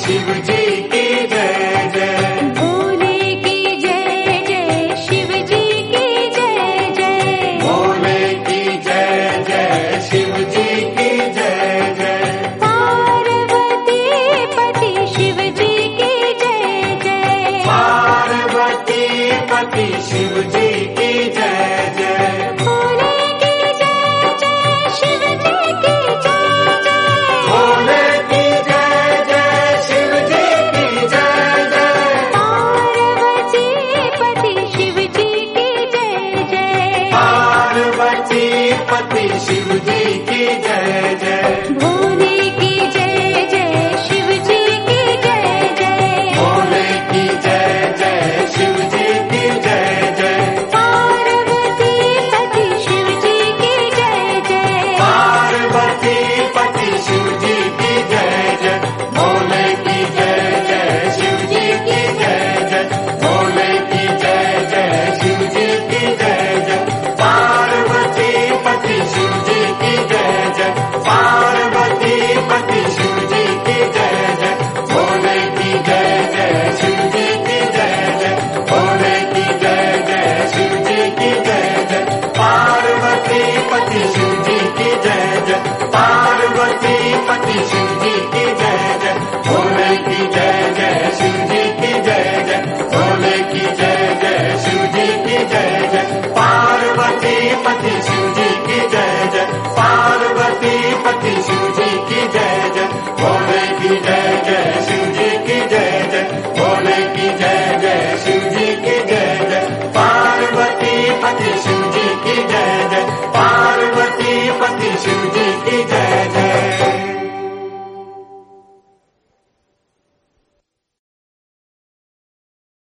शिव जी की जय जय। भोले की जय जय, शिव जी की जय जय। भोले की जय जय, शिव जी की जय जय। पार्वती पति शिव जी की जय जय। पार्वती पति शिव जी की जय जय। भोले की जय जय, शिव जी की जय जय। भोले की जय जय, शिव जी की जय जय। पार्वती पति शिव जी की जय जय। पार्वती पति शिव जी की जय जय। भोले की जय जय, शिव जी की जय जय। भोले की जय जय, शिव जी की जय जय। पार्वती पति शिव जी की जय जय। पार्वती पति शिव जी की जय जय। भोले की जय जय, शिव जी की जय जय। भोले की जय जय, शिव जी की जय जय। पार्वती पति शिव जी की जय जय। पार्वती पति शिव जी की जय जय। भोले की जय जय, शिव जी की जय जय। भोले की जय जय, शिव जी की जय जय। पार्वती पति शिव जी की जय जय। पार्वती पति शिव जी की जय जय। भोले की जय जय, शिव जी की जय जय। भोले की जय जय, शिव जी की जय जय। पार्वती पति शिव जी की जय जय। पार्वती पति शिव जी की जय जय। भोले की जय